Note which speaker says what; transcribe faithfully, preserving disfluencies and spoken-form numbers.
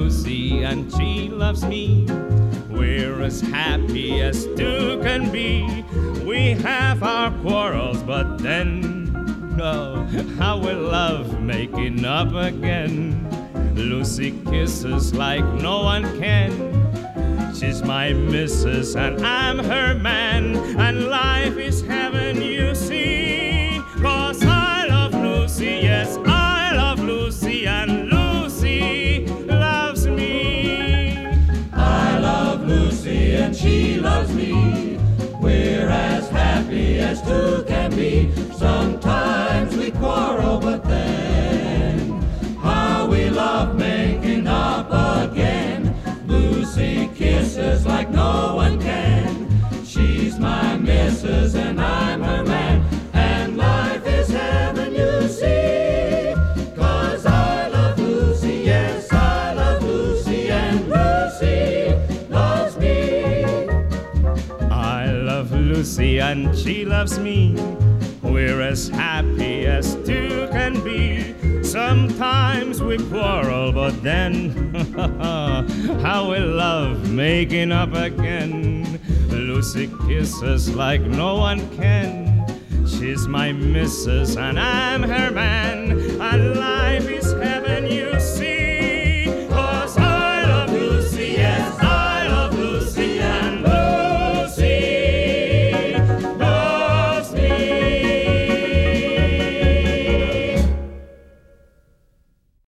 Speaker 1: Lucy and she loves me. We're as happy as two can be. We have our quarrels, but then, oh, how we love making up again. Lucy kisses like no one can. She's my missus and I'm her man, and life is heaven, you see. 'Cause I love Lucy, yes, I love Lucy, and Lucy loves me.
Speaker 2: I love Lucy and she loves me. We're as happy as two can be. Sometimes we quarrel, but then how we love making up again. Lucy kisses like no one can. She's my missus and I'm her man, and life is heaven, you see. 'Cause I love Lucy, yes, I love Lucy, and Lucy loves me.
Speaker 1: I love Lucy and she loves me. We're as happy as two can be. Sometimes we quarrel, but then how we love making up again. Lucy kisses like no one can. She's my missus and I'm her man, and life is hell.